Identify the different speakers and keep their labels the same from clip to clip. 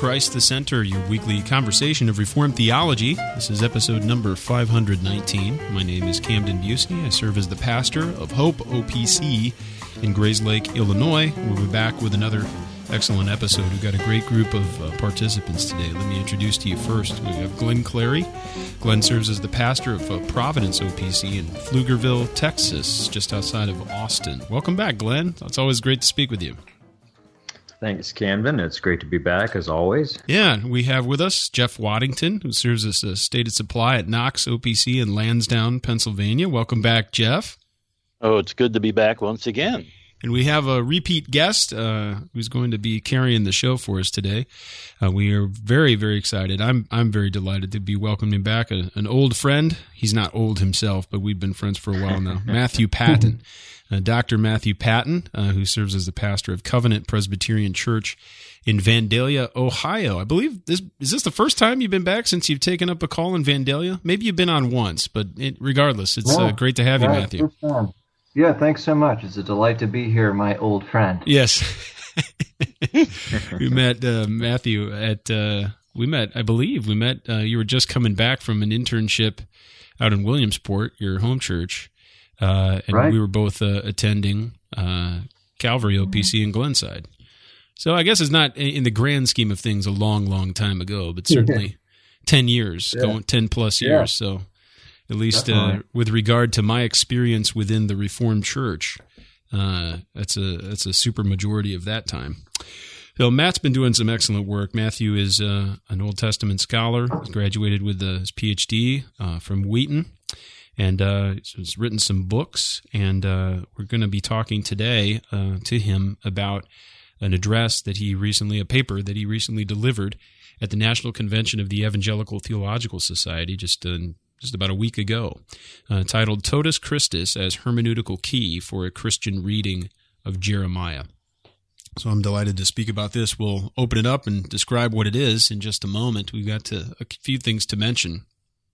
Speaker 1: Christ the Center, your weekly conversation of Reformed theology. This is episode number 519. My name is Camden Busey. I serve as the pastor of Hope OPC in Grayslake, Illinois. We'll be back with another excellent episode. We've got a great group of participants today. Let me introduce to you first. We have Glenn Clary. Glenn serves as the pastor of Providence OPC in Pflugerville, Texas, just outside of Austin. Welcome back, Glenn. It's always great to speak with you.
Speaker 2: Thanks, Camden. It's great to be back, as always.
Speaker 1: Yeah, we have with us Jeff Waddington, who serves as a stated supply at Knox OPC in Lansdowne, Pennsylvania. Welcome back, Jeff.
Speaker 3: Oh, it's good to be back once again.
Speaker 1: And we have a repeat guest who's going to be carrying the show for us today. We are very, very excited. I'm very delighted to be welcoming back an old friend. He's not old himself, but we've been friends for a while now. Matthew Patton. Dr. Matthew Patton, who serves as the pastor of Covenant Presbyterian Church in Vandalia, Ohio. I believe is this the first time you've been back since you've taken up a call in Vandalia? Maybe you've been on once, but regardless, it's great to have you, Matthew.
Speaker 4: Yeah, thanks so much. It's a delight to be here, my old friend.
Speaker 1: Yes. We met Matthew at, I believe, you were just coming back from an internship out in Williamsport, your home church. And right. We were both attending Calvary OPC in Glenside. So I guess it's not, in the grand scheme of things, a long, long time ago, but certainly 10 years, 10 plus years. So at least with regard to my experience within the Reformed Church, that's a super majority of that time. So Matt's been doing some excellent work. Matthew is an Old Testament scholar. He's graduated with his PhD from Wheaton. And he's written some books, and we're going to be talking today to him about a paper that he recently delivered at the National Convention of the Evangelical Theological Society just about a week ago, titled Totus Christus as Hermeneutical Key for a Christian Reading of Jeremiah. So I'm delighted to speak about this. We'll open it up and describe what it is in just a moment. We've got a few things to mention.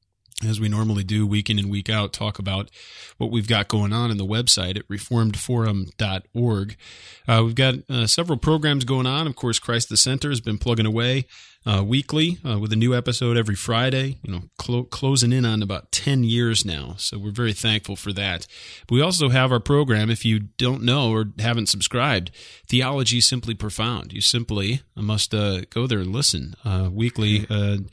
Speaker 1: As we normally do week in and week out, talk about what we've got going on in the website at reformedforum.org. We've got several programs going on. Of course, Christ the Center has been plugging away weekly with a new episode every Friday, closing in on about 10 years now. So we're very thankful for that. But we also have our program, if you don't know or haven't subscribed, Theology Simply Profound. You simply must go there and listen weekly.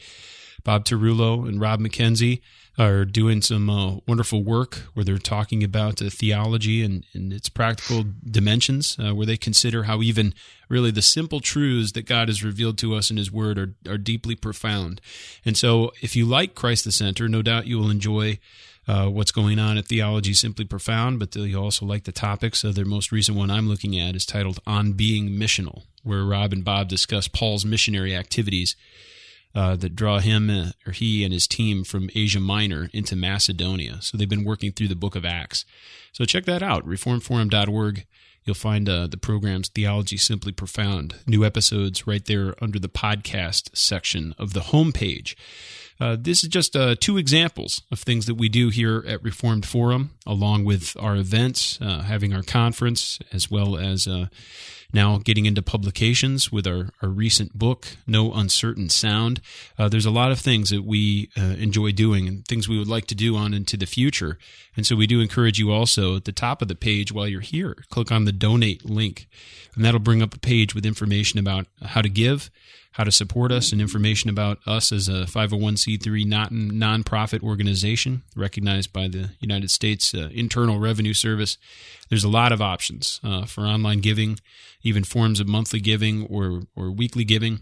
Speaker 1: Bob Tarullo and Rob McKenzie are doing some wonderful work where they're talking about theology and its practical dimensions, where they consider how even really the simple truths that God has revealed to us in His Word are deeply profound. And so if you like Christ the Center, no doubt you will enjoy what's going on at Theology Simply Profound, but you'll also like the topics. Their most recent one I'm looking at is titled On Being Missional, where Rob and Bob discuss Paul's missionary activities that draw him or he and his team from Asia Minor into Macedonia. So they've been working through the book of Acts. So check that out, reformedforum.org. You'll find the program's Theology Simply Profound, new episodes right there under the podcast section of the homepage. This is just two examples of things that we do here at Reformed Forum, along with our events, having our conference, as well as now getting into publications with our recent book, No Uncertain Sound. There's a lot of things that we enjoy doing and things we would like to do on into the future. And so we do encourage you also at the top of the page while you're here, click on the donate link, and that'll bring up a page with information about how to give, how to support us, and information about us as a 501c3 nonprofit organization recognized by the United States Internal Revenue Service. There's a lot of options for online giving, even forms of monthly giving or weekly giving,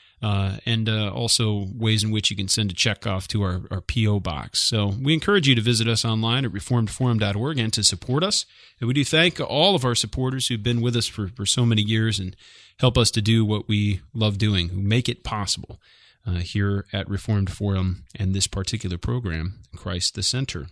Speaker 1: and also ways in which you can send a check off to our P.O. box. So we encourage you to visit us online at reformedforum.org and to support us. And we do thank all of our supporters who've been with us for so many years and help us to do what we love doing, who make it possible here at Reformed Forum and this particular program, Christ the Center.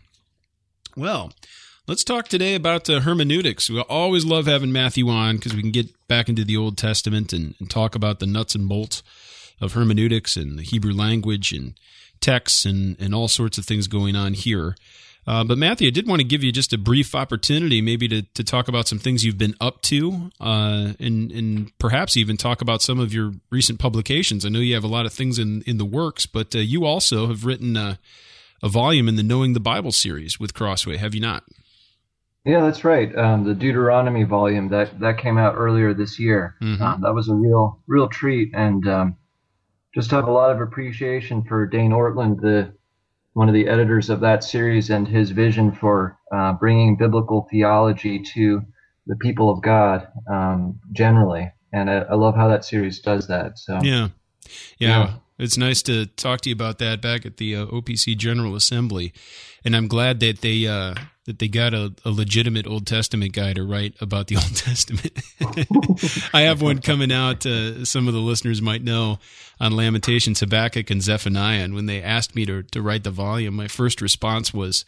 Speaker 1: Well, let's talk today about hermeneutics. We always love having Matthew on because we can get back into the Old Testament and talk about the nuts and bolts of hermeneutics and the Hebrew language and texts and all sorts of things going on here. But Matthew, I did want to give you just a brief opportunity maybe to talk about some things you've been up to, and perhaps even talk about some of your recent publications. I know you have a lot of things in the works, but you also have written a volume in the Knowing the Bible series with Crossway, have you not?
Speaker 4: Yeah, that's right. The Deuteronomy volume that came out earlier this year.
Speaker 1: Mm-hmm.
Speaker 4: That was a real treat, and just have a lot of appreciation for Dane Ortland, one of the editors of that series, and his vision for bringing biblical theology to the people of God generally. And I love how that series does that. So
Speaker 1: yeah. It's nice to talk to you about that back at the OPC General Assembly, and I'm glad that they got a legitimate Old Testament guy to write about the Old Testament. I have one coming out, some of the listeners might know, on Lamentations, Habakkuk, and Zephaniah. And when they asked me to write the volume, my first response was,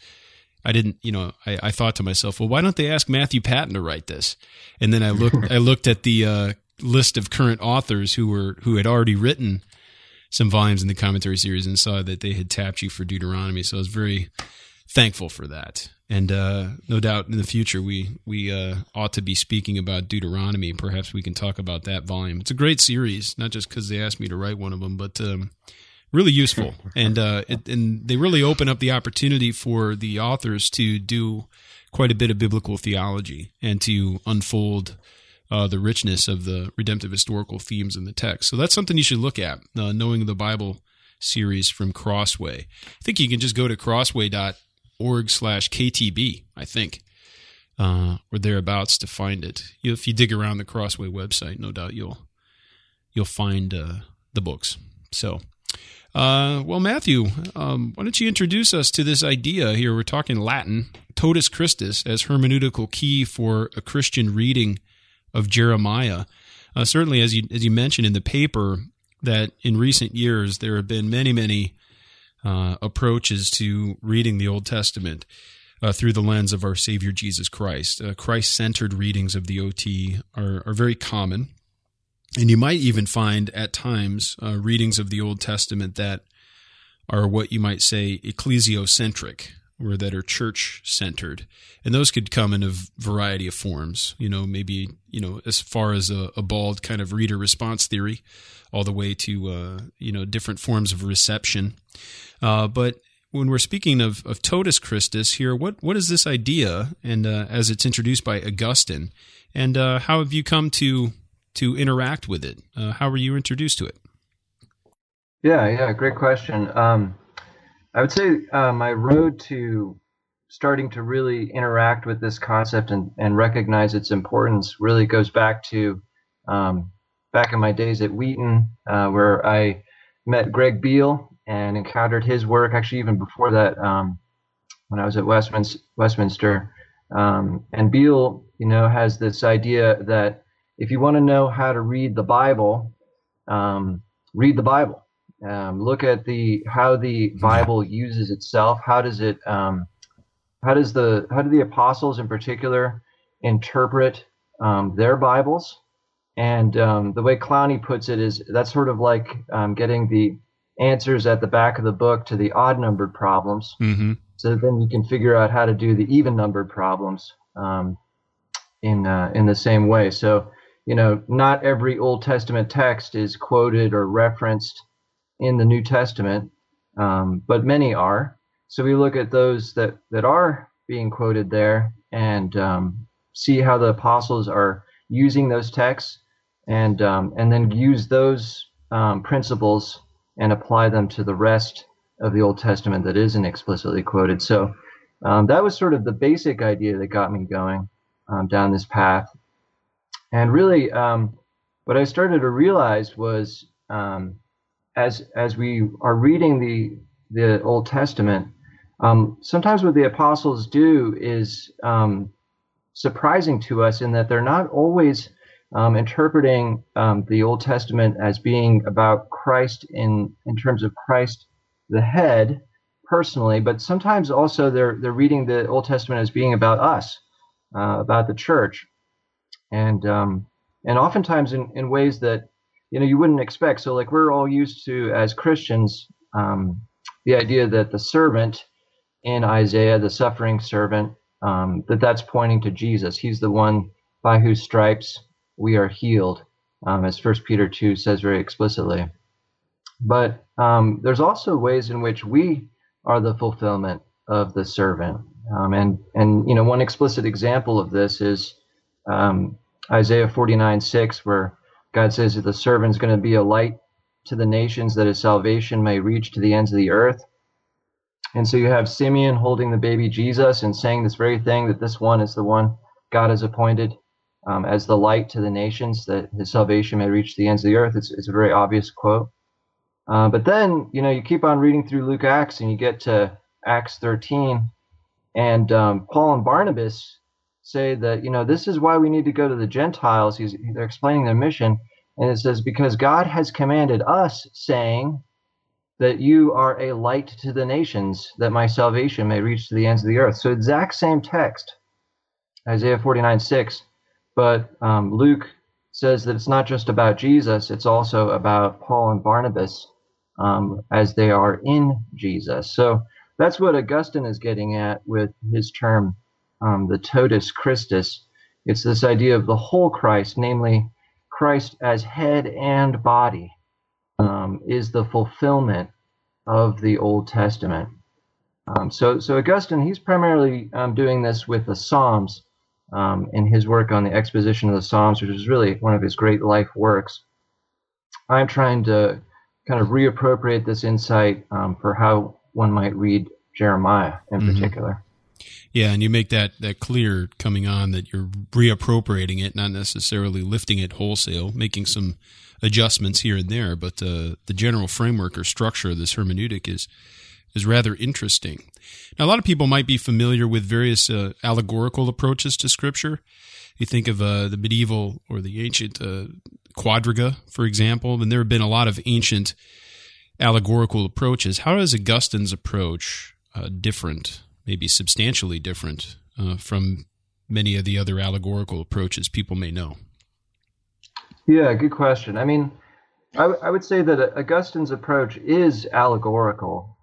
Speaker 1: I thought to myself, well, why don't they ask Matthew Patton to write this? And then I looked at the list of current authors who had already written some volumes in the commentary series and saw that they had tapped you for Deuteronomy. So I was very thankful for that. And no doubt in the future we ought to be speaking about Deuteronomy. Perhaps we can talk about that volume. It's a great series, not just because they asked me to write one of them, but really useful. And they really open up the opportunity for the authors to do quite a bit of biblical theology and to unfold the richness of the redemptive historical themes in the text. So that's something you should look at, Knowing the Bible series from Crossway. I think you can just go to crossway.org/KTB, I think, or thereabouts to find it. If you dig around the Crossway website, no doubt you'll find the books. So, well, Matthew, why don't you introduce us to this idea here? We're talking Latin, totus Christus, as hermeneutical key for a Christian reading of Jeremiah. Certainly, as you mentioned in the paper, that in recent years there have been many approaches to reading the Old Testament through the lens of our Savior Jesus Christ. Christ-centered readings of the OT are very common, and you might even find at times readings of the Old Testament that are what you might say ecclesiocentric, or that are church-centered. And those could come in a variety of forms, maybe, as far as a bald kind of reader response theory, all the way to, different forms of reception. But when we're speaking of totus Christus here, what is this idea, and as it's introduced by Augustine, and how have you come to interact with it? How were you introduced to it?
Speaker 4: Yeah, great question. I would say my road to starting to really interact with this concept and recognize its importance really goes back to back in my days at Wheaton, where I met Greg Beale and encountered his work, actually even before that, when I was at Westminster. And Beale, has this idea that if you want to know how to read the Bible, read the Bible. Look at how the Bible uses itself. How do the apostles in particular interpret their Bibles? And the way Clowney puts it is that's sort of like getting the answers at the back of the book to the odd-numbered problems.
Speaker 1: Mm-hmm.
Speaker 4: So then you can figure out how to do the even-numbered problems in the same way. So, not every Old Testament text is quoted or referenced in the New Testament, but many are. So we look at those that are being quoted there and see how the apostles are using those texts, and then use those principles and apply them to the rest of the Old Testament that isn't explicitly quoted. So that was sort of the basic idea that got me going down this path. And really, what I started to realize was as we are reading the Old Testament, sometimes what the apostles do is surprising to us in that they're not always interpreting the Old Testament as being about Christ in terms of Christ the head personally, but sometimes also they're reading the Old Testament as being about us, about the church, and oftentimes in ways that you wouldn't expect. So like we're all used to, as Christians, the idea that the servant in Isaiah, the suffering servant, that's pointing to Jesus. He's the one by whose stripes we are healed, as 1 Peter 2 says very explicitly. But there's also ways in which we are the fulfillment of the servant. And one explicit example of this is Isaiah 49:6, where God says that the servant is going to be a light to the nations, that his salvation may reach to the ends of the earth. And so you have Simeon holding the baby Jesus and saying this very thing, that this one is the one God has appointed as the light to the nations, that his salvation may reach the ends of the earth. It's a very obvious quote. But then, you keep on reading through Luke Acts and you get to Acts 13, and Paul and Barnabas say that, this is why we need to go to the Gentiles. They're explaining their mission. And it says, because God has commanded us, saying that you are a light to the nations, that my salvation may reach to the ends of the earth. So exact same text, Isaiah 49:6. But Luke says that it's not just about Jesus, it's also about Paul and Barnabas as they are in Jesus. So that's what Augustine is getting at with his term, the totus Christus. It's this idea of the whole Christ, namely Christ as head and body, is the fulfillment of the Old Testament. So Augustine, he's primarily doing this with the Psalms in his work on the exposition of the Psalms, which is really one of his great life works. I'm trying to kind of reappropriate this insight for how one might read Jeremiah in particular.
Speaker 1: Yeah, and you make that clear coming on, that you're reappropriating it, not necessarily lifting it wholesale, making some adjustments here and there, but the general framework or structure of this hermeneutic is rather interesting. Now, a lot of people might be familiar with various allegorical approaches to Scripture. You think of the medieval or the ancient quadriga, for example, and there have been a lot of ancient allegorical approaches. How is Augustine's approach different, maybe substantially different from many of the other allegorical approaches people may know?
Speaker 4: Yeah, good question. I mean, I would say that Augustine's approach is allegorical,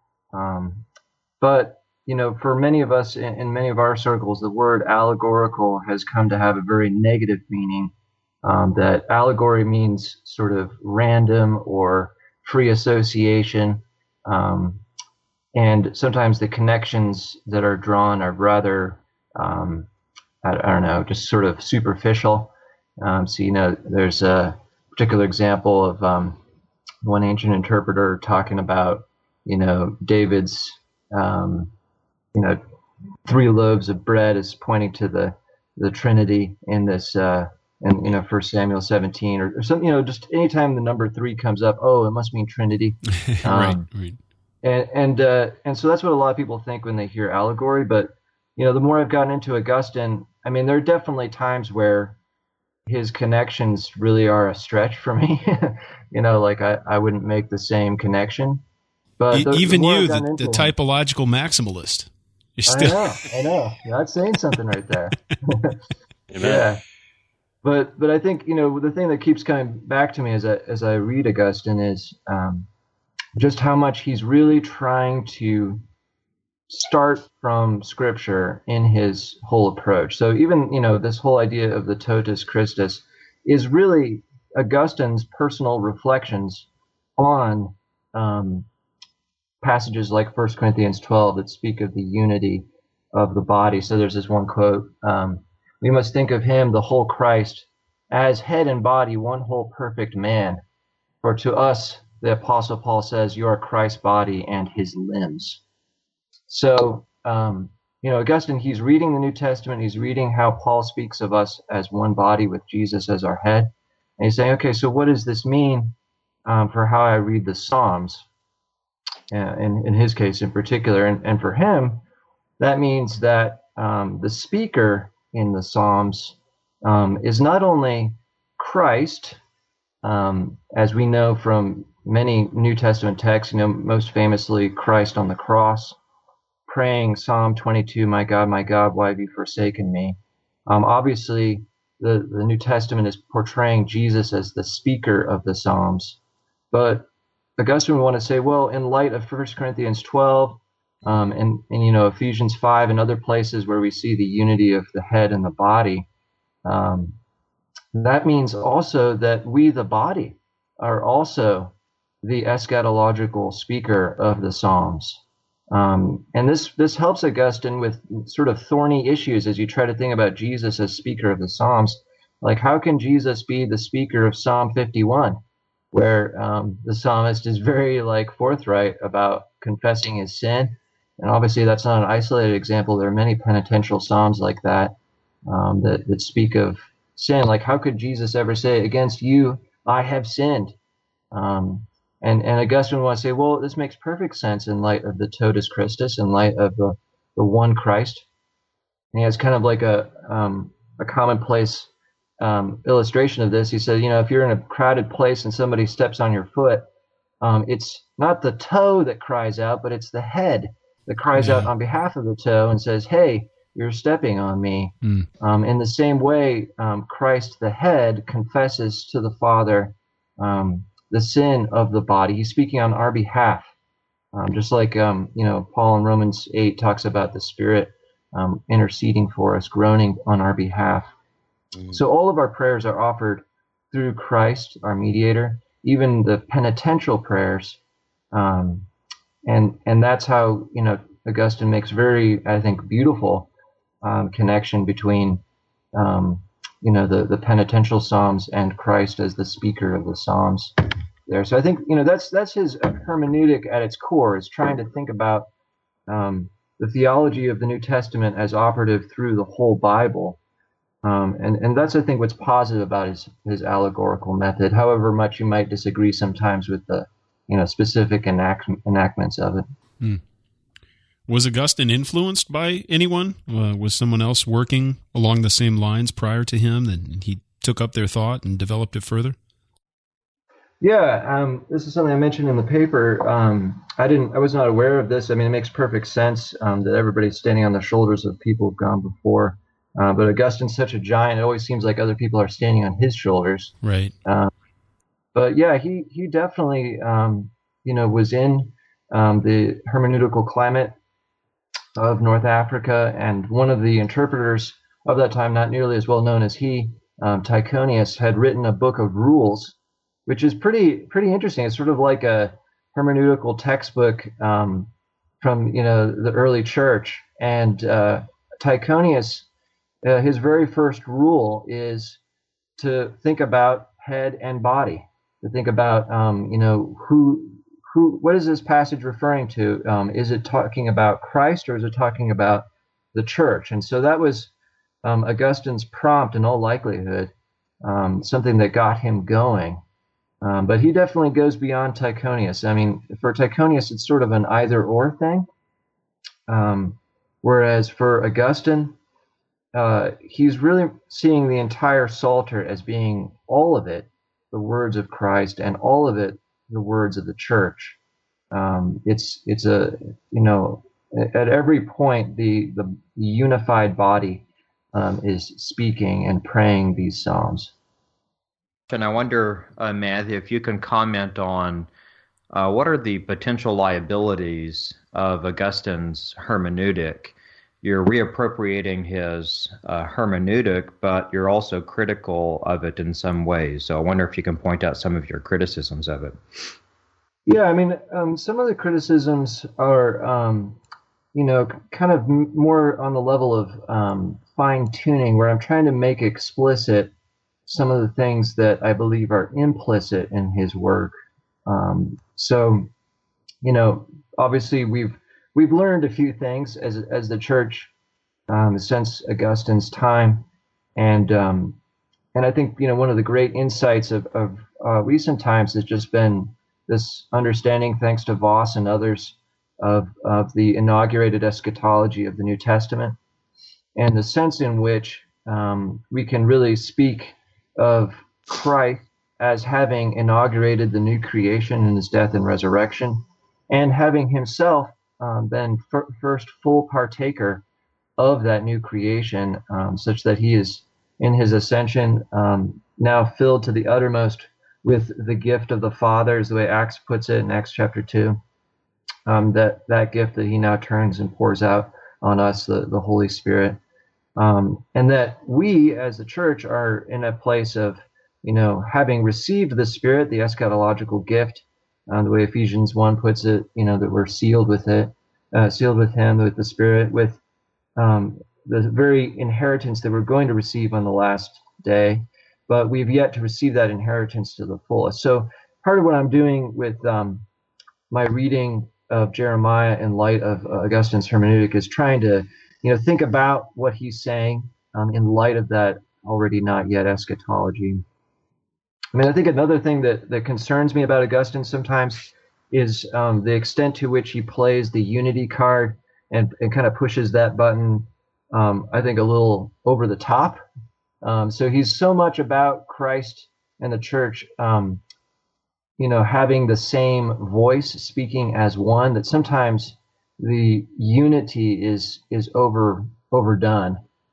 Speaker 4: but for many of us in many of our circles, the word allegorical has come to have a very negative meaning. That allegory means sort of random or free association, and sometimes the connections that are drawn are rather, I don't know, just sort of superficial. So, there's a particular example of one ancient interpreter talking about, David's, 3 loaves of bread is pointing to the Trinity in this, in 1 Samuel 17 or something, just anytime the number 3 comes up, it must mean Trinity.
Speaker 1: Right.
Speaker 4: And so that's what a lot of people think when they hear allegory. But, the more I've gotten into Augustine, I mean, there are definitely times where his connections really are a stretch for me. Like I wouldn't make the same connection. But
Speaker 1: even you, the typological maximalist.
Speaker 4: I know. That's saying something right there. Yeah. But I think, the thing that keeps coming back to me as I read Augustine is just how much he's really trying to start from Scripture in his whole approach. So even, this whole idea of the totus Christus is really Augustine's personal reflections on passages like 1 Corinthians 12 that speak of the unity of the body. So there's this one quote, we must think of him, the whole Christ, as head and body, one whole perfect man. For to us, the Apostle Paul says, you are Christ's body and his limbs. So, Augustine, he's reading the New Testament. He's reading how Paul speaks of us as one body with Jesus as our head. And he's saying, okay, so what does this mean for how I read the Psalms? In his case in particular. And for him, that means that the speaker in the Psalms is not only Christ, as we know from many New Testament texts, most famously Christ on the cross, praying Psalm 22, my God, why have you forsaken me? Obviously, the New Testament is portraying Jesus as the speaker of the Psalms. But Augustine would want to say, well, in light of 1 Corinthians 12, And you know, Ephesians 5 and other places where we see the unity of the head and the body. That means also that we, the body, are also the eschatological speaker of the Psalms. And this helps Augustine with sort of thorny issues as you try to think about Jesus as speaker of the Psalms. Like, how can Jesus be the speaker of Psalm 51, where the psalmist is very forthright about confessing his sin? And obviously, that's not an isolated example. There are many penitential psalms like that that speak of sin. Like, how could Jesus ever say, "Against you I have sinned"? And Augustine would say, well, this makes perfect sense in light of the Totus Christus, in light of the one Christ. And he has kind of like a commonplace illustration of this. He said, you know, if you're in a crowded place and somebody steps on your foot, it's not the toe that cries out, but it's the head that cries out on behalf of the toe and says, hey, you're stepping on me. In the same way, Christ, the head, confesses to the Father the sin of the body. He's speaking on our behalf, just like you know, Paul in Romans 8 talks about the Spirit interceding for us, groaning on our behalf. So all of our prayers are offered through Christ, our mediator, even the penitential prayers, and that's how, you know, Augustine makes very, I think, beautiful connection between you know, the penitential psalms and Christ as the speaker of the psalms there. So I think, you know, that's his hermeneutic at its core, is trying to think about the theology of the New Testament as operative through the whole Bible. And that's, I think, what's positive about his allegorical method, however much you might disagree sometimes with the, you know, specific enactments of it.
Speaker 1: Was Augustine influenced by anyone? Was someone else working along the same lines prior to him, and he took up their thought and developed it further?
Speaker 4: Yeah, this is something I mentioned in the paper. I was not aware of this. I mean, it makes perfect sense that everybody's standing on the shoulders of people who've gone before. But Augustine's such a giant; it always seems like other people are standing on his shoulders.
Speaker 1: Right.
Speaker 4: But yeah, he definitely, you know, was in the hermeneutical climate of North Africa, and one of the interpreters of that time, not nearly as well known as he, Tychonius, had written a book of rules, which is pretty interesting. It's sort of like a hermeneutical textbook from, you know, the early church. And Tychonius, his very first rule is to think about head and body, to think about, you know, what is this passage referring to? Is it talking about Christ, or is it talking about the church? And so that was Augustine's prompt, in all likelihood, something that got him going. But he definitely goes beyond Tychonius. I mean, for Tychonius, it's sort of an either-or thing. Whereas for Augustine, he's really seeing the entire Psalter as being all of it the words of Christ, and all of it the words of the church. It's a, you know, at every point the unified body is speaking and praying these psalms.
Speaker 2: And I wonder, Matthew, if you can comment on what are the potential liabilities of Augustine's hermeneutic? You're reappropriating his hermeneutic, but you're also critical of it in some ways. So I wonder if you can point out some of your criticisms of it.
Speaker 4: Yeah, I mean, some of the criticisms are, you know, kind of more on the level of fine-tuning, where I'm trying to make explicit some of the things that I believe are implicit in his work. So, you know, obviously we've learned a few things as the church since Augustine's time, and I think, you know, one of the great insights of recent times has just been this understanding, thanks to Voss and others, of the inaugurated eschatology of the New Testament, and the sense in which we can really speak of Christ as having inaugurated the new creation in his death and resurrection, and having himself been first full partaker of that new creation, such that he is in his ascension now filled to the uttermost with the gift of the Father, is the way Acts puts it in Acts chapter 2. that gift that he now turns and pours out on us, the Holy Spirit. And that we as the church are in a place of, having received the Spirit, the eschatological gift, the way Ephesians 1 puts it, that we're sealed with it, sealed with him, with the Spirit, with the very inheritance that we're going to receive on the last day. But we've yet to receive that inheritance to the fullest. So part of what I'm doing with my reading of Jeremiah in light of Augustine's hermeneutic is trying to think about what he's saying in light of that already not yet eschatology. I think another thing that concerns me about Augustine sometimes is the extent to which he plays the unity card and kind of pushes that button, I think, a little over the top. So he's so much about Christ and the church, having the same voice, speaking as one, that sometimes the unity is overdone.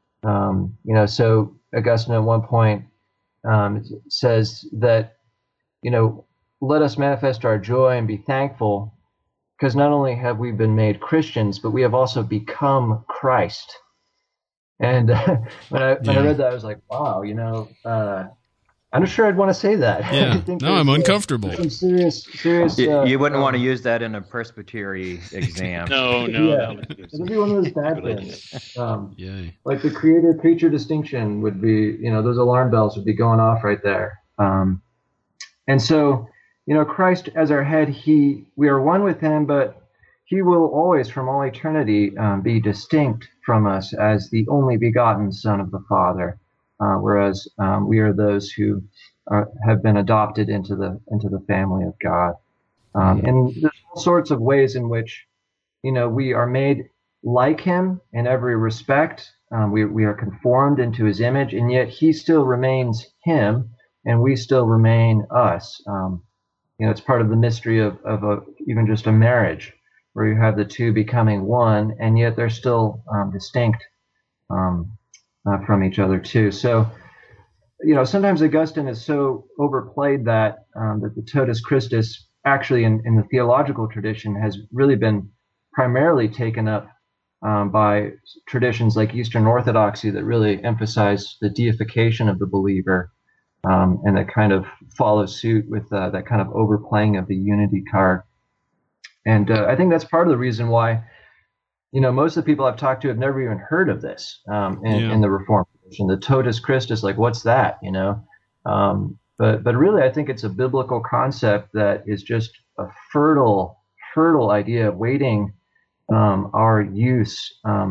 Speaker 4: So Augustine at one point says that, let us manifest our joy and be thankful, because not only have we been made Christians, but we have also become Christ. And when I read that, I was like, wow, I'm not sure I'd want to say that.
Speaker 1: Yeah. I'm uncomfortable.
Speaker 4: Some serious.
Speaker 2: You wouldn't want to use that in a presbytery exam.
Speaker 3: No.
Speaker 4: Yeah. It'd be one of those bad things. Like the creator-creature distinction would be, those alarm bells would be going off right there. And so, Christ as our head, we are one with him, but he will always, from all eternity, be distinct from us as the only begotten Son of the Father. Whereas we are those who have been adopted into the family of God. And there's all sorts of ways in which, we are made like him in every respect. We are conformed into his image, and yet he still remains him, and we still remain us. It's part of the mystery of even just a marriage, where you have the two becoming one, and yet they're still distinct from each other too. So, sometimes Augustine is so overplayed that the totus Christus actually in the theological tradition has really been primarily taken up by traditions like Eastern Orthodoxy that really emphasize the deification of the believer, and that kind of follows suit with that kind of overplaying of the unity card. And I think that's part of the reason why most of the people I've talked to have never even heard of this in the Reformed tradition. The totus Christus, like, what's that? But really, I think it's a biblical concept that is just a fertile idea waiting our use.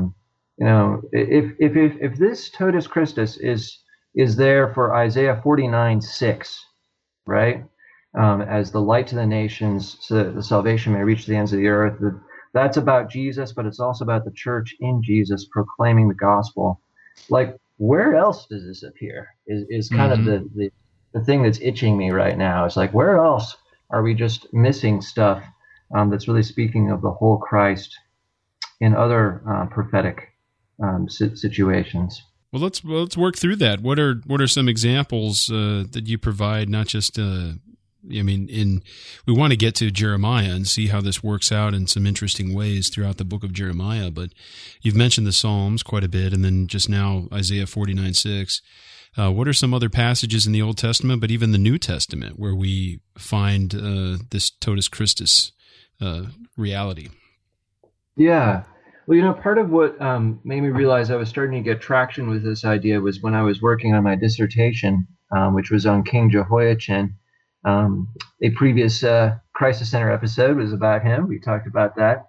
Speaker 4: If this totus Christus is there for Isaiah 49:6, right? As the light to the nations, so that the salvation may reach the ends of the earth. That's about Jesus, but it's also about the church in Jesus proclaiming the gospel. Like, where else does this appear? Is kind of the thing that's itching me right now. It's like, where else are we just missing stuff that's really speaking of the whole Christ in other prophetic situations?
Speaker 1: Well, let's work through that. What are some examples that you provide? Not just we want to get to Jeremiah and see how this works out in some interesting ways throughout the book of Jeremiah. But you've mentioned the Psalms quite a bit, and then just now Isaiah 49:6. What are some other passages in the Old Testament, but even the New Testament, where we find this totus Christus reality?
Speaker 4: Yeah. Well, part of what made me realize I was starting to get traction with this idea was when I was working on my dissertation, which was on King Jehoiachin. A previous Crisis Center episode was about him. We talked about that.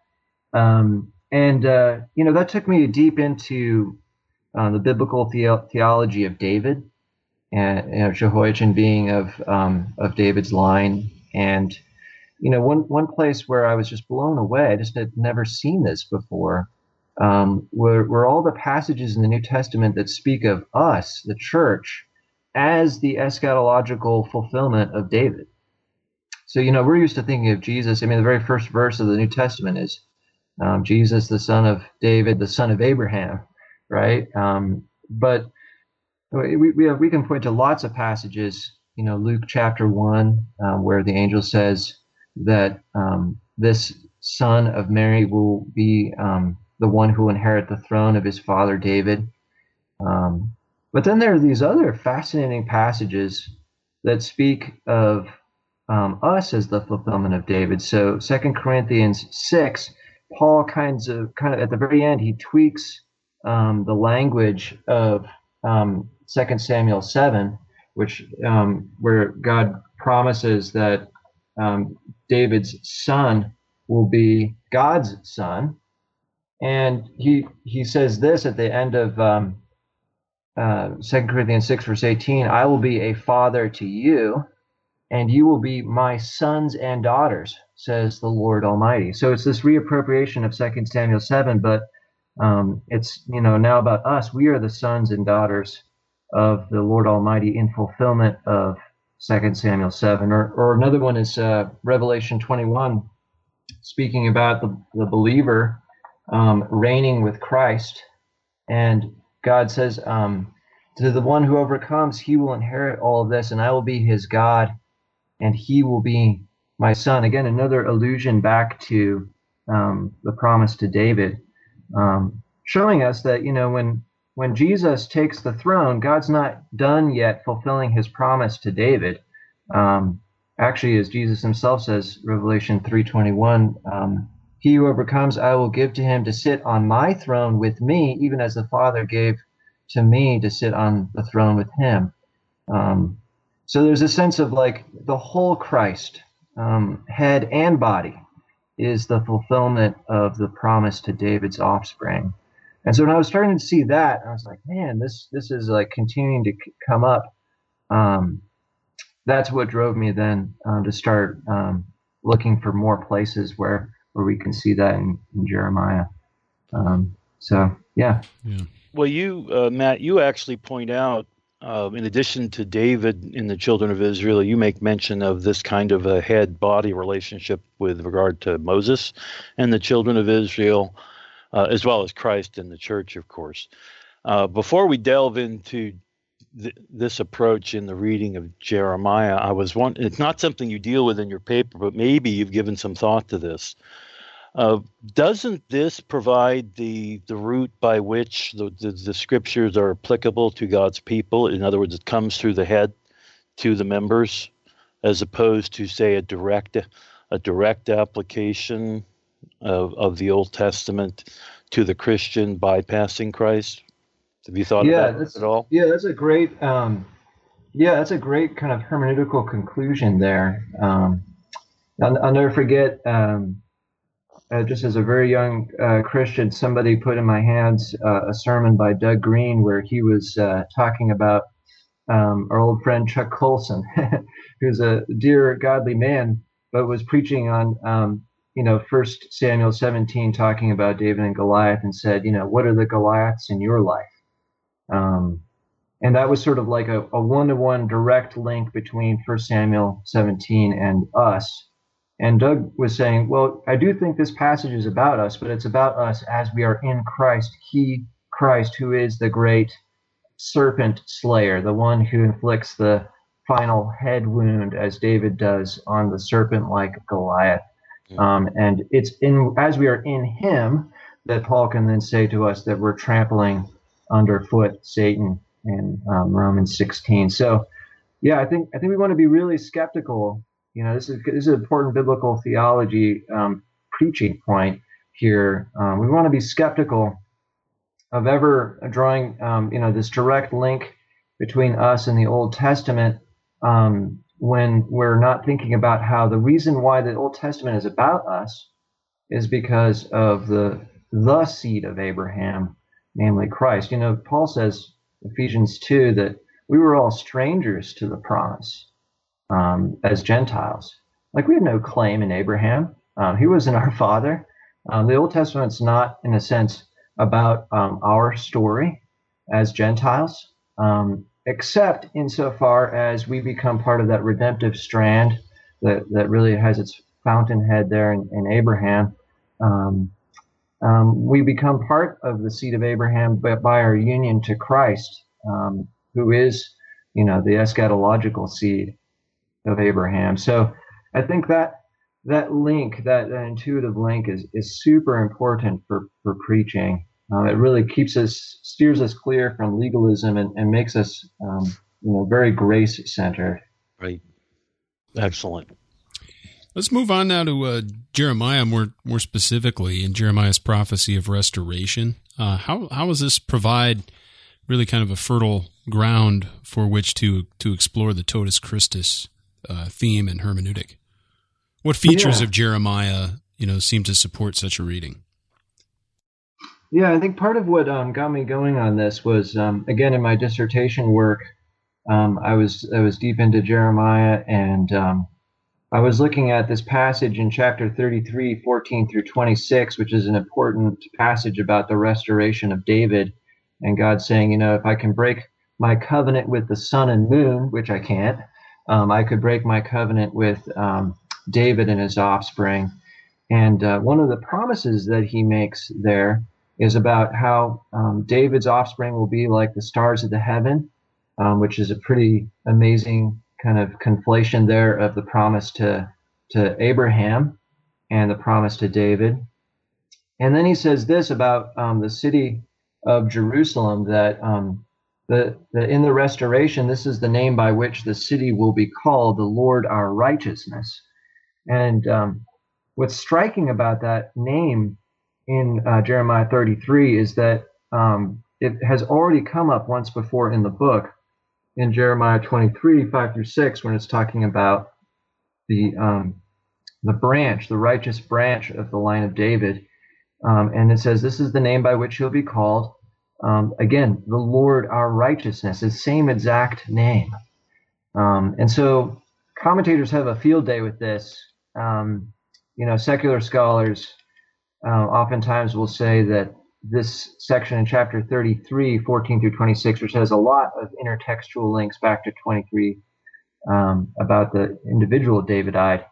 Speaker 4: That took me deep into the biblical theology of David, and Jehoiachin being of David's line. And one place where I was just blown away, I just had never seen this before, were all the passages in the New Testament that speak of us, the church, as the eschatological fulfillment of David. So, we're used to thinking of Jesus. The very first verse of the New Testament is Jesus, the son of David, the son of Abraham, right? But we can point to lots of passages, Luke chapter 1, where the angel says that this son of Mary will be the one who will inherit the throne of his father David. But then there are these other fascinating passages that speak of us as the fulfillment of David. So 2 Corinthians 6, Paul kind of at the very end, he tweaks the language of 2 Samuel 7, which where God promises that David's son will be God's son. And he says this at the end of 2 Corinthians 6, verse 18, I will be a father to you, and you will be my sons and daughters, says the Lord Almighty. So it's this reappropriation of 2 Samuel 7, but it's now about us. We are the sons and daughters of the Lord Almighty in fulfillment of 2 Samuel 7. Or another one is Revelation 21, speaking about the believer reigning with Christ. And God says, to the one who overcomes, he will inherit all of this, and I will be his God, and he will be my son. Again, another allusion back to the promise to David, showing us that, when Jesus takes the throne, God's not done yet fulfilling his promise to David. Actually, as Jesus himself says, Revelation 3:21, he who overcomes, I will give to him to sit on my throne with me, even as the Father gave to me to sit on the throne with him. So there's a sense of like the whole Christ, head and body, is the fulfillment of the promise to David's offspring. And so when I was starting to see that, I was like, man, this is like continuing to come up. That's what drove me then to start looking for more places where we can see that in Jeremiah. So, yeah.
Speaker 3: Well, you, Matt, you actually point out, in addition to David in the children of Israel, you make mention of this kind of a head-body relationship with regard to Moses and the children of Israel, as well as Christ and the church, of course. Before we delve into this approach in the reading of Jeremiah, I was wondering, it's not something you deal with in your paper, but maybe you've given some thought to this. Doesn't this provide the route by which the scriptures are applicable to God's people? In other words, it comes through the head to the members, as opposed to, say, a direct application of the Old Testament to the Christian bypassing Christ? Have you thought about that at all?
Speaker 4: Yeah, that's a great kind of hermeneutical conclusion there. I'll never forget. Just as a very young Christian, somebody put in my hands a sermon by Doug Green where he was talking about our old friend Chuck Colson, who's a dear godly man, but was preaching on 1 Samuel 17, talking about David and Goliath, and said, what are the Goliaths in your life? And that was sort of like a one-to-one direct link between 1 Samuel 17 and us. And Doug was saying, well, I do think this passage is about us, but it's about us as we are in Christ. Christ, who is the great serpent slayer, the one who inflicts the final head wound, as David does on the serpent like Goliath. And it's as we are in him that Paul can then say to us that we're trampling underfoot Satan in Romans 16. So, yeah, I think we want to be really skeptical. This is an important biblical theology preaching point here. We want to be skeptical of ever drawing, this direct link between us and the Old Testament when we're not thinking about how the reason why the Old Testament is about us is because of the seed of Abraham, namely Christ. Paul says, Ephesians 2, that we were all strangers to the promise. As Gentiles, like we had no claim in Abraham. He wasn't our father. The Old Testament's not, in a sense, about our story as Gentiles, except insofar as we become part of that redemptive strand that really has its fountainhead there in Abraham. We become part of the seed of Abraham by our union to Christ, who is, the eschatological seed of Abraham. So I think that that link, that intuitive link is super important for preaching. It really steers us clear from legalism and makes us, very grace-centered.
Speaker 3: Right. Excellent.
Speaker 1: Let's move on now to Jeremiah, more specifically in Jeremiah's prophecy of restoration. How does this provide really kind of a fertile ground for which to explore the Totus Christus theme and hermeneutic? What features of Jeremiah, seem to support such a reading?
Speaker 4: Yeah, I think part of what got me going on this was, again, in my dissertation work, I was deep into Jeremiah, and I was looking at this passage in chapter 33, 14 through 26, which is an important passage about the restoration of David, and God saying, if I can break my covenant with the sun and moon, which I can't, I could break my covenant with David and his offspring. And one of the promises that he makes there is about how David's offspring will be like the stars of the heaven, which is a pretty amazing kind of conflation there of the promise to Abraham and the promise to David. And then he says this about the city of Jerusalem, that in the restoration, this is the name by which the city will be called, the Lord our righteousness. And what's striking about that name in Jeremiah 33 is that it has already come up once before in the book, in Jeremiah 23, 5 through 6, when it's talking about the branch, the righteous branch of the line of David. And it says, this is the name by which he'll be called. Again, the Lord our righteousness, the same exact name. And so commentators have a field day with this. Secular scholars oftentimes will say that this section in chapter 33, 14 through 26, which has a lot of intertextual links back to 23 about the individual Davidite,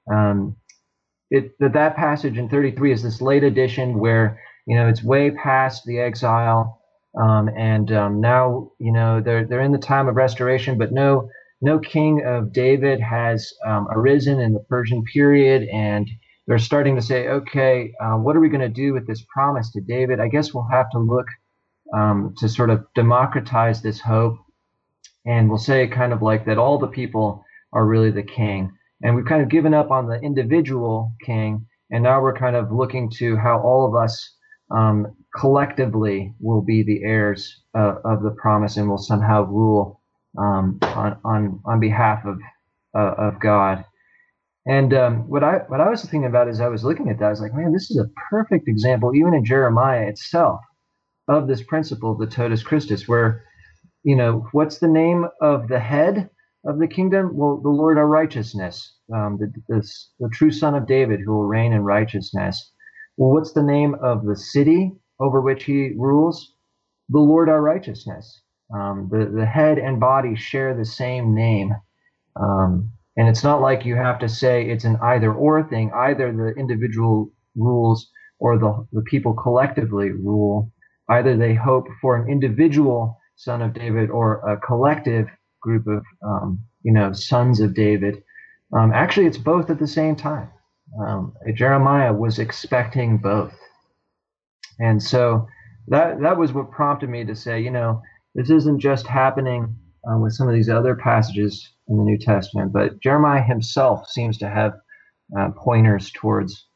Speaker 4: that passage in 33 is this late edition where, it's way past the exile, and now, they're in the time of restoration, but no king of David has arisen in the Persian period, and they're starting to say, okay, what are we going to do with this promise to David? I guess we'll have to look to sort of democratize this hope, and we'll say kind of like that all the people are really the king. And we've kind of given up on the individual king, and now we're kind of looking to how all of us collectively will be the heirs of the promise and will somehow rule on behalf of God. And what I was thinking about as I was looking at that, I was like, man, this is a perfect example, even in Jeremiah itself, of this principle of the Totus Christus, where, what's the name of the head of the kingdom? Well, the Lord our righteousness, the true Son of David who will reign in righteousness. Well, what's the name of the city over which he rules? The Lord our righteousness. The head and body share the same name. And it's not like you have to say it's an either or thing. Either the individual rules or the people collectively rule. Either they hope for an individual son of David or a collective group of, sons of David. Actually, it's both at the same time. Jeremiah was expecting both. And so that was what prompted me to say, this isn't just happening with some of these other passages in the New Testament, but Jeremiah himself seems to have pointers towards,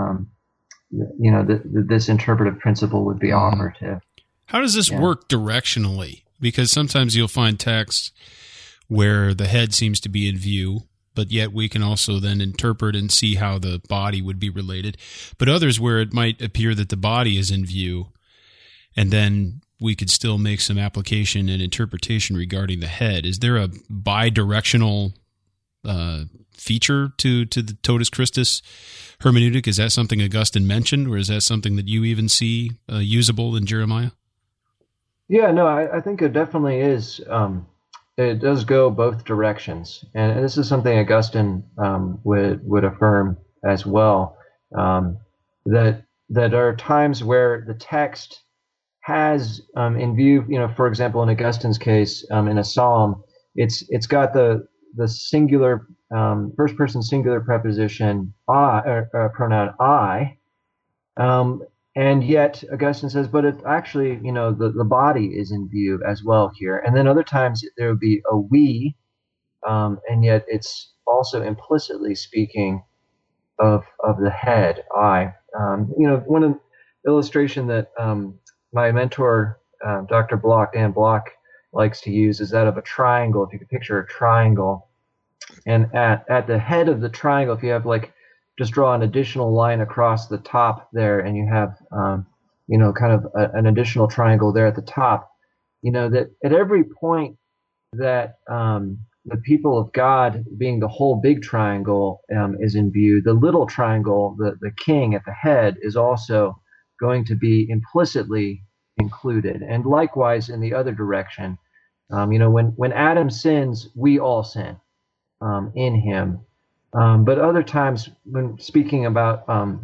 Speaker 4: this interpretive principle would be operative.
Speaker 1: How does this work directionally? Because sometimes you'll find texts where the head seems to be in view, but yet we can also then interpret and see how the body would be related. But others where it might appear that the body is in view, and then we could still make some application and interpretation regarding the head. Is there a bidirectional feature to the Totus Christus hermeneutic? Is that something Augustine mentioned, or is that something that you even see usable in Jeremiah?
Speaker 4: Yeah, no, I think it definitely is. It does go both directions, and this is something Augustine would affirm as well. That are times where the text has in view, for example, in Augustine's case, in a psalm, it's got the singular first person singular preposition I, pronoun I. And yet Augustine says, but it actually, the body is in view as well here. And then other times there would be a we, and yet it's also implicitly speaking of the head, I. One illustration that my mentor, Dr. Block, Dan Block, likes to use is that of a triangle. If you could picture a triangle, and at the head of the triangle, if you have just draw an additional line across the top there, and you have kind of an additional triangle there at the top, that at every point that the people of God, being the whole big triangle, is in view, the little triangle, the king at the head, is also going to be implicitly included. And likewise in the other direction, when Adam sins, we all sin in him. But other times when speaking about,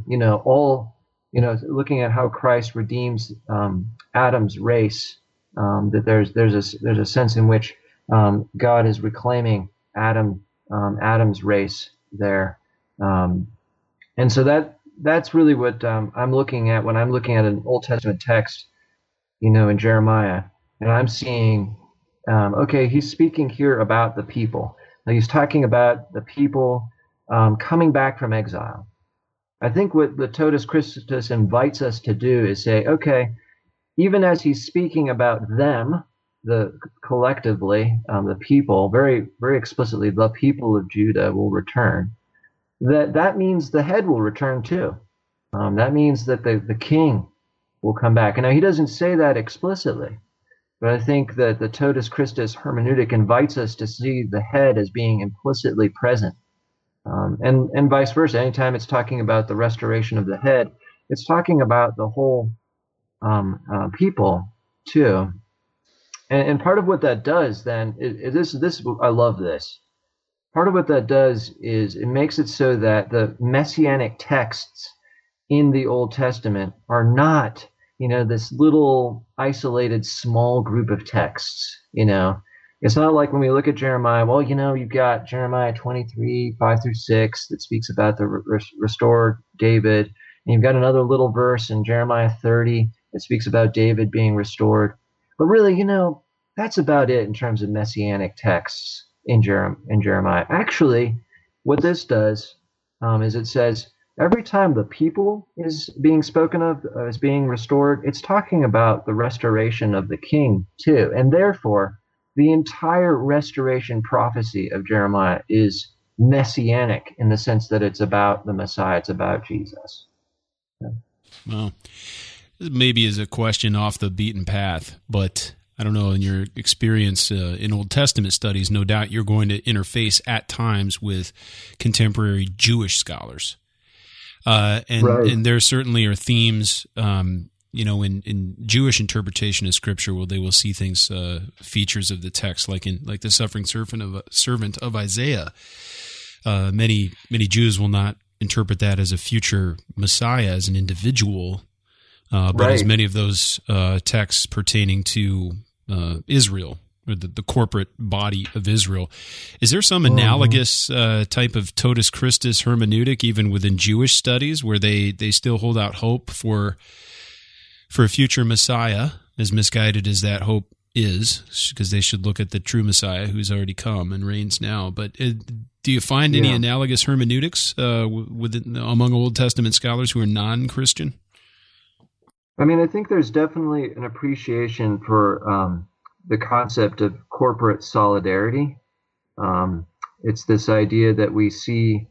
Speaker 4: looking at how Christ redeems Adam's race, that there's a sense in which God is reclaiming Adam's race there. And so that's really what I'm looking at when I'm looking at an Old Testament text, in Jeremiah, and I'm seeing, okay, he's speaking here about the people. Now he's talking about the people coming back from exile. I think what the Totus Christus invites us to do is say, okay, even as he's speaking about them, collectively, the people, very, very explicitly, the people of Judah will return. That means the head will return too. That means that the king will come back. And now he doesn't say that explicitly, but I think that the Totus Christus hermeneutic invites us to see the head as being implicitly present. And vice versa. Anytime it's talking about the restoration of the head, it's talking about the whole people too. And part of what that does then is this. I love this. Part of what that does is it makes it so that the messianic texts in the Old Testament are not, this little isolated small group of texts. It's not like when we look at Jeremiah, well, you've got Jeremiah 23, 5-6 that speaks about the restored David. And you've got another little verse in Jeremiah 30 that speaks about David being restored. But really, that's about it in terms of messianic texts in Jeremiah. Actually, what this does is it says every time the people is being spoken of as being restored, it's talking about the restoration of the king too. And therefore, the entire restoration prophecy of Jeremiah is messianic in the sense that it's about the Messiah. It's about Jesus. Yeah.
Speaker 1: Well, this maybe is a question off the beaten path, but I don't know, in your experience in Old Testament studies, no doubt you're going to interface at times with contemporary Jewish scholars. Right. And there certainly are themes, in Jewish interpretation of Scripture, where they will see things, features of the text, like the suffering servant of Isaiah. Many Jews will not interpret that as a future Messiah, as an individual, but as many of those texts pertaining to Israel, or the corporate body of Israel. Is there some analogous type of Totus Christus hermeneutic even within Jewish studies where they still hold out hope for a future Messiah, as misguided as that hope is, because they should look at the true Messiah who's already come and reigns now? But do you find any analogous hermeneutics among Old Testament scholars who are non-Christian?
Speaker 4: I mean, I think there's definitely an appreciation for the concept of corporate solidarity. It's this idea that we see,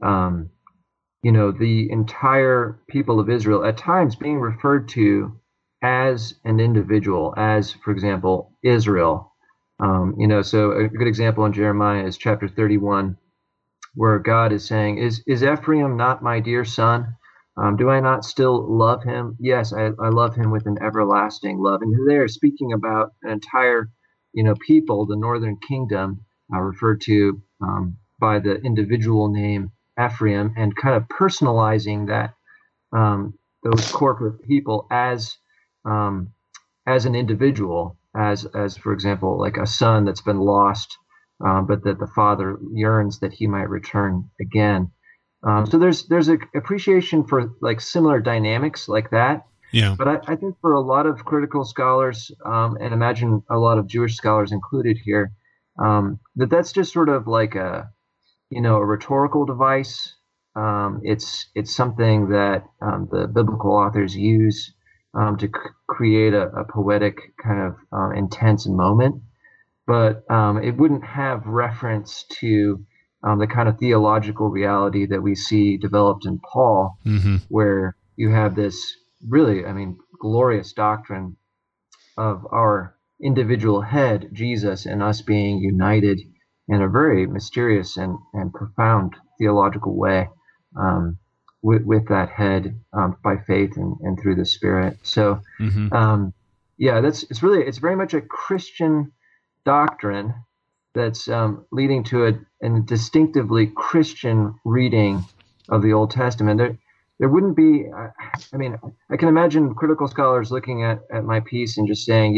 Speaker 4: the entire people of Israel at times being referred to as an individual, as, for example, Israel. So a good example in Jeremiah is chapter 31, where God is saying, is Ephraim not my dear son? Do I not still love him? Yes, I love him with an everlasting love. And they're speaking about an entire, people, the northern kingdom, referred to by the individual name Ephraim, and kind of personalizing that those corporate people as an individual, as for example, like a son that's been lost but that the Father yearns that he might return again. So there's an appreciation for like similar dynamics like that.
Speaker 1: Yeah.
Speaker 4: But I think for a lot of critical scholars, and imagine a lot of Jewish scholars included here, that's just sort of like a rhetorical device. It's something that the biblical authors use to create a poetic kind of intense moment, but it wouldn't have reference to the kind of theological reality that we see developed in Paul, where you have this really, glorious doctrine of our individual head, Jesus, and us being united in a very mysterious and profound theological way with that head by faith and through the Spirit. So, it's very much a Christian doctrine that's leading to a distinctively Christian reading of the Old Testament. There wouldn't be, I can imagine critical scholars looking at my piece and just saying,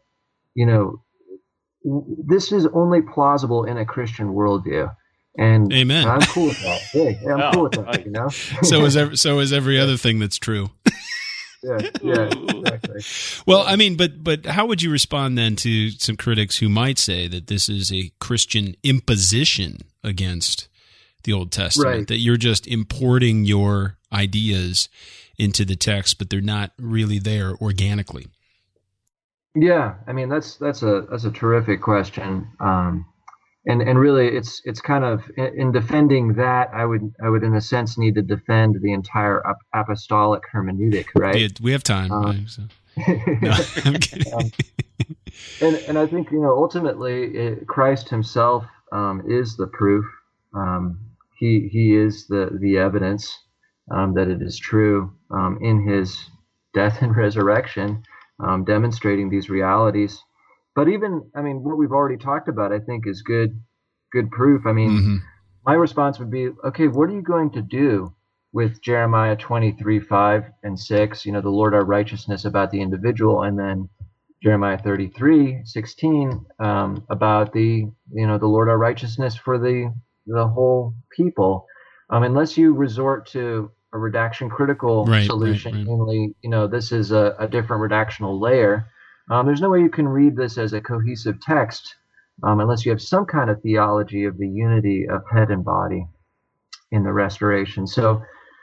Speaker 4: this is only plausible in a Christian worldview. And
Speaker 1: Amen.
Speaker 4: I'm cool with that. Yeah, I'm cool with that,
Speaker 1: So is every other thing that's true.
Speaker 4: Yeah, exactly.
Speaker 1: Well, but how would you respond then to some critics who might say that this is a Christian imposition against the Old Testament,
Speaker 4: right,
Speaker 1: that you're just importing your ideas into the text, but they're not really there organically?
Speaker 4: Yeah, that's a terrific question. And really, it's kind of in defending that, I would in a sense need to defend the entire apostolic hermeneutic, right?
Speaker 1: We have time. No, I'm kidding.
Speaker 4: And I think ultimately Christ Himself is the proof. He is the evidence that it is true in His death and resurrection, demonstrating these realities. But even, what we've already talked about, I think, is good proof. My response would be, okay, what are you going to do with Jeremiah 23:5 and 6? The Lord our righteousness about the individual, and then Jeremiah 33:16 about the Lord our righteousness for the whole people. Unless you resort to a redaction critical solution, namely, this is a different redactional layer. There's no way you can read this as a cohesive text unless you have some kind of theology of the unity of head and body in the restoration. So,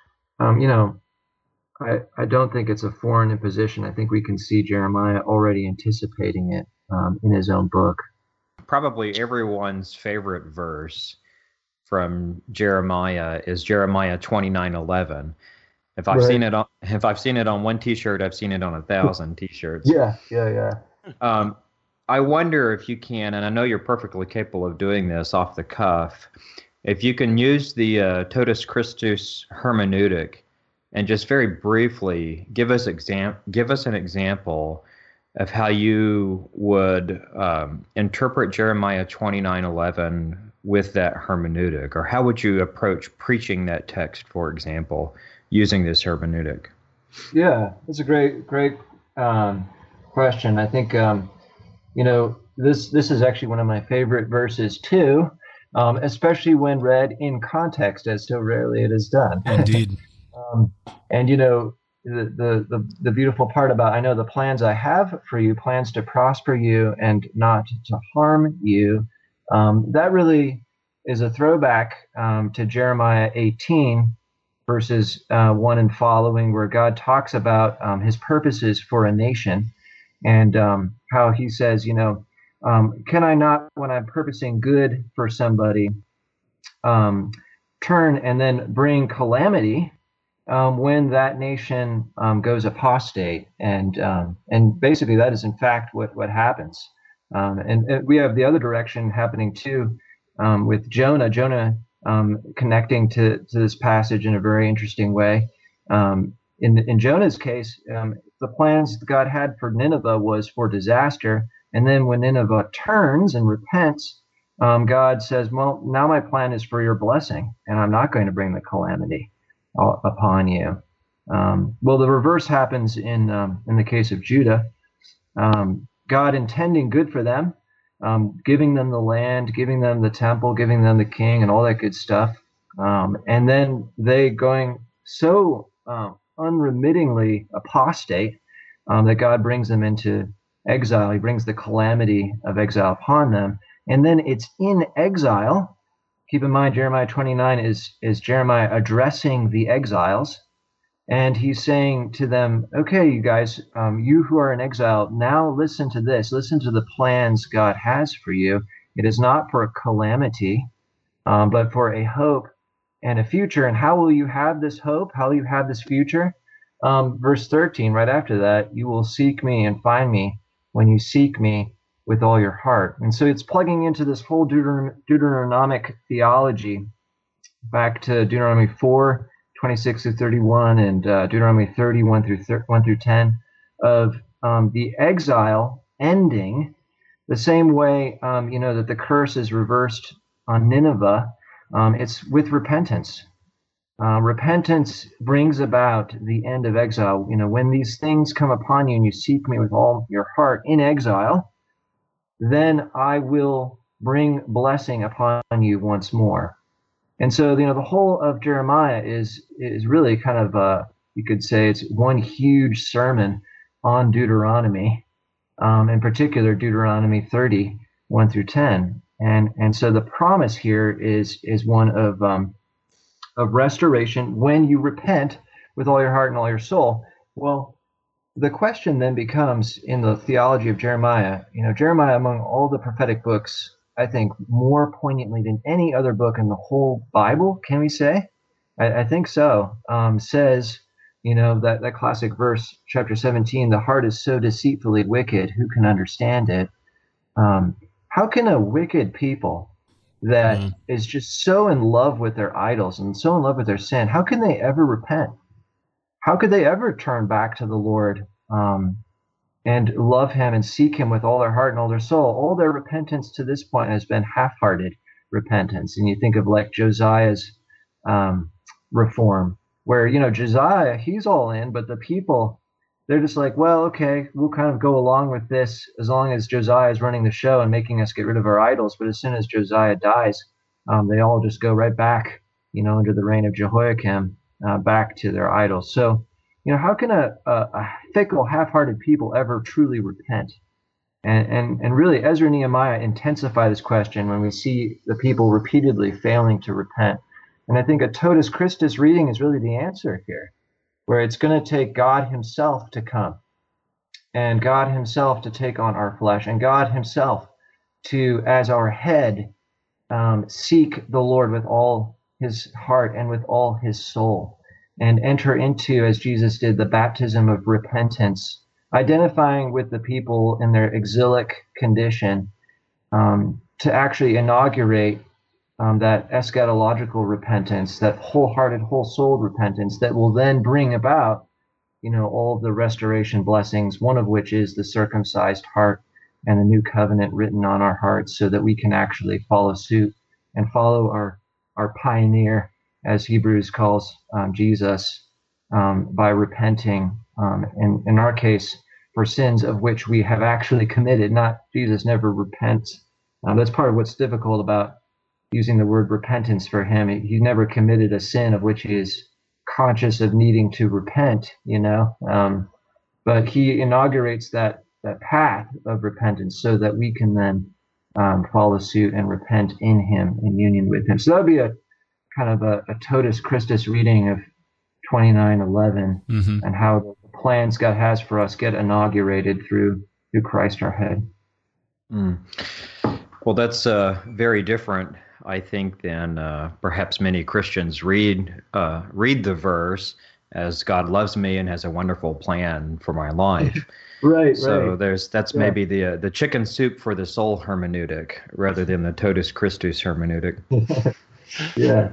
Speaker 4: I don't think it's a foreign imposition. I think we can see Jeremiah already anticipating it in his own book.
Speaker 2: Probably everyone's favorite verse from Jeremiah is Jeremiah 29:11. If I've seen it on one T-shirt, I've seen it on 1,000 T-shirts.
Speaker 4: Yeah.
Speaker 2: I wonder if you can, and I know you're perfectly capable of doing this off the cuff, if you can use the Totus Christus hermeneutic and just very briefly give us an example of how you would interpret Jeremiah 29:11 with that hermeneutic, or how would you approach preaching that text, for example, using this hermeneutic?
Speaker 4: Yeah, that's a great question. I think this is actually one of my favorite verses too, especially when read in context, as so rarely it is done.
Speaker 1: Indeed.
Speaker 4: And the beautiful part about, I know the plans I have for you, plans to prosper you and not to harm you. That really is a throwback to Jeremiah 18. Verses 1 and following, where God talks about His purposes for a nation, and how He says, can I not, when I'm purposing good for somebody, turn and then bring calamity when that nation goes apostate, and basically that is in fact what happens, and we have the other direction happening too, with Jonah. Connecting to this passage in a very interesting way. In Jonah's case, the plans God had for Nineveh was for disaster, and then when Nineveh turns and repents, God says, well, now my plan is for your blessing, and I'm not going to bring the calamity upon you. Well, the reverse happens in the case of Judah. God intending good for them, giving them the land, giving them the temple, giving them the king, and all that good stuff. And then they going so unremittingly apostate that God brings them into exile. He brings the calamity of exile upon them. And then it's in exile. Keep in mind, Jeremiah 29 is Jeremiah addressing the exiles. And he's saying to them, okay, you guys, you who are in exile, now listen to this. Listen to the plans God has for you. It is not for a calamity, but for a hope and a future. And how will you have this hope? How will you have this future? Verse 13, right after that, you will seek me and find me when you seek me with all your heart. And so it's plugging into this whole Deuteronomic theology back to Deuteronomy 4, 26 through 31, and Deuteronomy 31 through 1 through 10, of the exile ending the same way, that the curse is reversed on Nineveh. It's with repentance. Repentance brings about the end of exile. When these things come upon you and you seek me with all your heart in exile, then I will bring blessing upon you once more. And so, the whole of Jeremiah is really kind of, you could say it's one huge sermon on Deuteronomy, in particular Deuteronomy 30, 1 through 10. And so the promise here is one of restoration when you repent with all your heart and all your soul. Well, the question then becomes, in the theology of Jeremiah, Jeremiah, among all the prophetic books, I think more poignantly than any other book in the whole Bible, can we say? I think so. Says, that classic verse, chapter 17, the heart is so deceitfully wicked, who can understand it? How can a wicked people that is just so in love with their idols and so in love with their sin, how can they ever repent? How could they ever turn back to the Lord and love him and seek him with all their heart and all their soul? All their repentance to this point has been half-hearted repentance. And you think of like Josiah's reform, where, Josiah, he's all in, but the people, they're just like, well, okay, we'll kind of go along with this as long as Josiah is running the show and making us get rid of our idols. But as soon as Josiah dies, they all just go right back, under the reign of Jehoiakim, back to their idols. So, how can a fickle, half-hearted people ever truly repent? And really, Ezra and Nehemiah intensify this question when we see the people repeatedly failing to repent. And I think a totus Christus reading is really the answer here, where it's going to take God himself to come, and God himself to take on our flesh, and God himself to, as our head, seek the Lord with all his heart and with all his soul, and enter into, as Jesus did, the baptism of repentance, identifying with the people in their exilic condition, to actually inaugurate that eschatological repentance, that wholehearted, whole-souled repentance that will then bring about, all of the restoration blessings, one of which is the circumcised heart and the new covenant written on our hearts, so that we can actually follow suit and follow our pioneer, as Hebrews calls Jesus, by repenting, in our case, for sins of which we have actually committed. Not Jesus never repents. That's part of what's difficult about using the word repentance for him. He never committed a sin of which he is conscious of needing to repent, but he inaugurates that path of repentance so that we can then follow suit and repent in him, in union with him. So that would be a kind of a totus Christus reading of 29:11, and how the plans God has for us get inaugurated through Christ our head.
Speaker 2: Well, that's very different, I think, than perhaps many Christians read the verse as God loves me and has a wonderful plan for my life.
Speaker 4: Right.
Speaker 2: So that's maybe the chicken soup for the soul hermeneutic rather than the totus Christus hermeneutic.
Speaker 4: Yeah.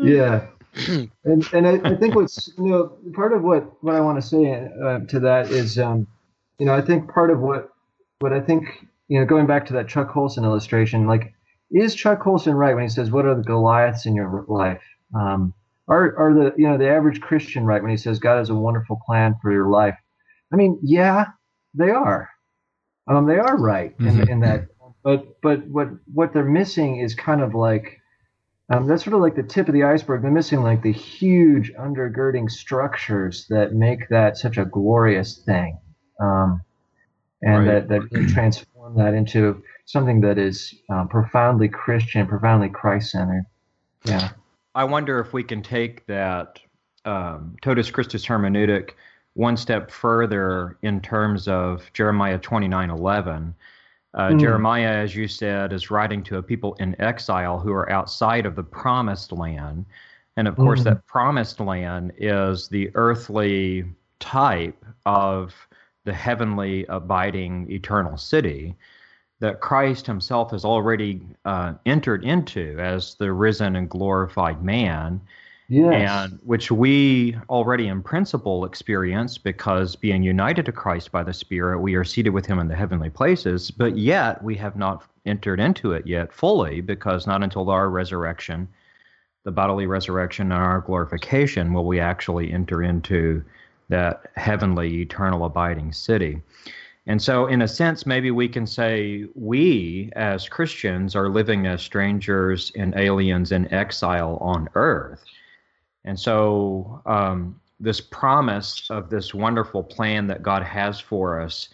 Speaker 4: And I think what's part of what I want to say to that is I think part of what I think going back to that Chuck Colson illustration, like, is Chuck Colson right when he says, what are the Goliaths in your life? Are the average Christian right when he says God has a wonderful plan for your life? I mean, yeah, they are. They are right in that But what they're missing is kind of like that's sort of like the tip of the iceberg. They're missing like the huge undergirding structures that make that such a glorious thing, and
Speaker 2: Right.
Speaker 4: that really transform that into something that is profoundly Christian, profoundly Christ-centered. Yeah.
Speaker 2: I wonder if we can take that Totus Christus hermeneutic one step further in terms of Jeremiah 29:11. Jeremiah, as you said, is writing to a people in exile who are outside of the promised land. And of course, that promised land is the earthly type of the heavenly, abiding, eternal city that Christ himself has already entered into as the risen and glorified man.
Speaker 4: Yes.
Speaker 2: And which we already in principle experience because being united to Christ by the Spirit, we are seated with him in the heavenly places, but yet we have not entered into it yet fully because not until our resurrection, the bodily resurrection and our glorification, will we actually enter into that heavenly, eternal, abiding city. And so, in a sense, maybe we can say we, as Christians, are living as strangers and aliens in exile on earth. And so this promise of this wonderful plan that God has for us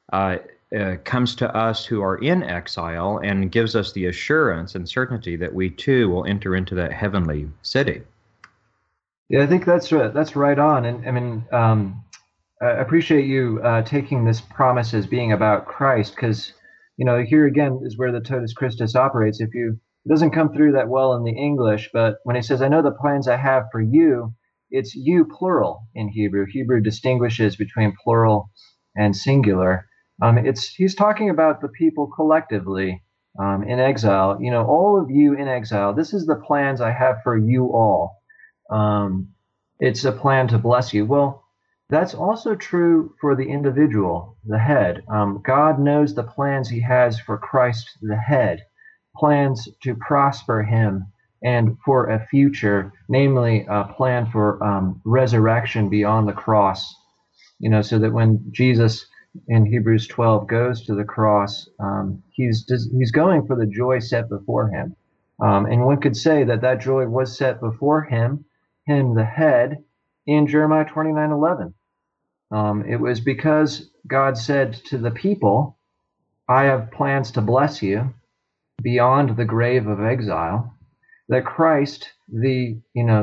Speaker 2: comes to us who are in exile and gives us the assurance and certainty that we too will enter into that heavenly city.
Speaker 4: Yeah, I think that's right on. And I mean, I appreciate you taking this promise as being about Christ, because here again is where the Totus Christus operates. It doesn't come through that well in the English, but when he says, "I know the plans I have for you," it's you plural in Hebrew. Hebrew distinguishes between plural and singular. He's talking about the people collectively in exile. All of you in exile. This is the plans I have for you all. It's a plan to bless you. Well, that's also true for the individual, the head. God knows the plans he has for Christ, the head. Plans to prosper him and for a future, namely a plan for resurrection beyond the cross, so that when Jesus in Hebrews 12 goes to the cross, he's going for the joy set before him. And one could say that joy was set before him, the head, in Jeremiah 29:11. It was because God said to the people, "I have plans to bless you beyond the grave of exile," that Christ, the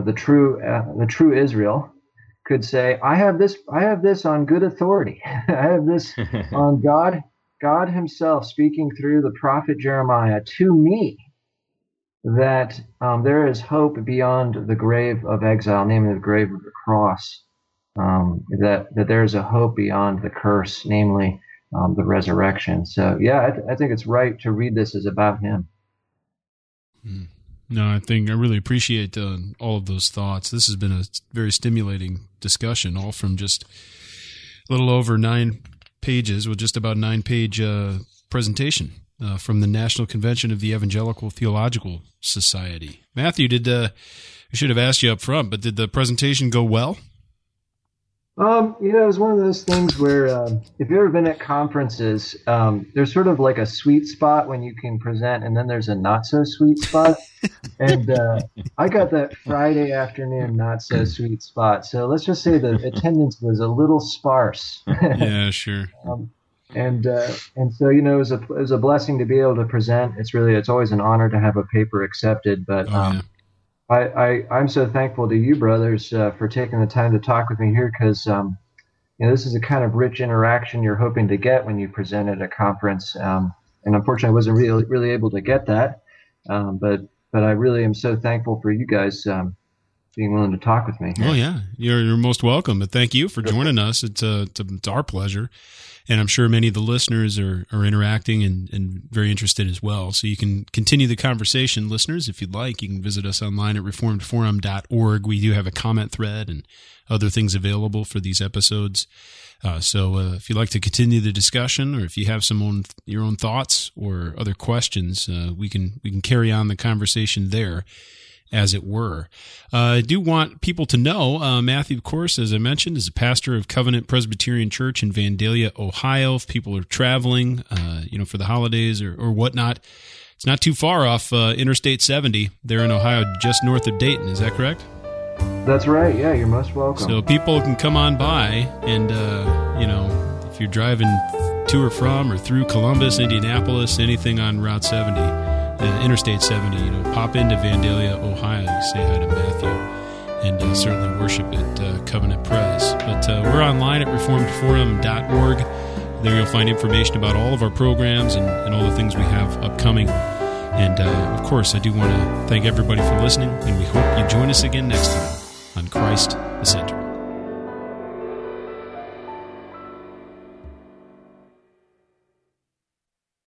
Speaker 4: true Israel, could say, I have this on good authority. I have this on God himself speaking through the prophet Jeremiah to me, that there is hope beyond the grave of exile, namely the grave of the cross, that there is a hope beyond the curse, namely the resurrection. So, yeah, I think it's right to read this as about him.
Speaker 1: No, I really appreciate all of those thoughts. This has been a very stimulating discussion, all from just a little over 9 pages, with just about 9-page presentation from the National Convention of the Evangelical Theological Society. Matthew, I should have asked you up front, but did the presentation go well?
Speaker 4: It was one of those things where if you've ever been at conferences, there's sort of like a sweet spot when you can present, and then there's a not so sweet spot. And I got that Friday afternoon not so sweet spot. So let's just say the attendance was a little sparse.
Speaker 1: Yeah, sure.
Speaker 4: And so it was a blessing to be able to present. It's always an honor to have a paper accepted. But I'm so thankful to you, brothers, for taking the time to talk with me here, because this is the kind of rich interaction you're hoping to get when you present at a conference. And unfortunately, I wasn't really able to get that. But I really am so thankful for you guys being willing to talk with me.
Speaker 1: Oh yeah, you're most welcome. But thank you for joining us. It's our pleasure. And I'm sure many of the listeners are interacting and very interested as well. So you can continue the conversation, listeners, if you'd like. You can visit us online at reformedforum.org. We do have a comment thread and other things available for these episodes. So if you'd like to continue the discussion, or if you have your own thoughts or other questions, we can carry on the conversation there. as it were. I do want people to know, Matthew, of course, as I mentioned, is a pastor of Covenant Presbyterian Church in Vandalia, Ohio. If people are traveling, for the holidays or whatnot, it's not too far off Interstate 70 there in Ohio, just north of Dayton. Is that correct?
Speaker 4: That's right. Yeah, you're most welcome.
Speaker 1: So people can come on by and, if you're driving to or from or through Columbus, Indianapolis, anything on Route 70, Interstate 70, pop into Vandalia, Ohio. You say hi to Matthew and certainly worship at Covenant Pres. But we're online at reformedforum.org. There you'll find information about all of our programs and all the things we have upcoming. And, of course, I do want to thank everybody for listening, and we hope you join us again next time on Christ the Center.